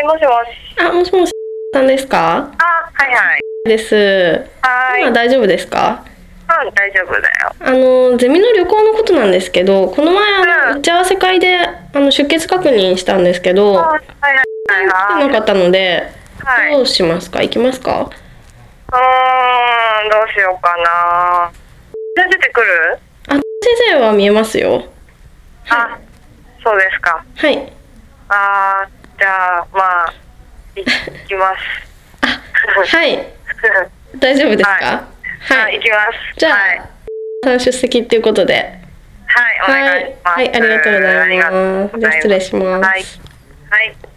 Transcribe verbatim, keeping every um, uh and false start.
い、もしもし。 あ、もしもしさんですか？ あ、はいはい。 です。 はい。 今大丈夫ですか？ うん、大丈夫だよ。 あのゼミの旅行のことなんですけど、この前あの、 うん、 打ち合わせ会であの出欠確認したんですけど、 はいはいはいはい。 来てなかったので、 はい。 どうしますか？行きますか？ うーん、どうしようかな。じゃあ出てくる？ あ、先生は見えますよ。 あ、そうですか。 はい。 あー、じゃあ、まあ、行きます。 はい。大丈夫ですか？ ははい。 い、行きます。 じゃあ、 はい。 さん出席っていうことで。 はい、お願いします。 はい、はい、ありがとうございます。 ありがとうございます。 じゃあ失礼します。 はい。はい。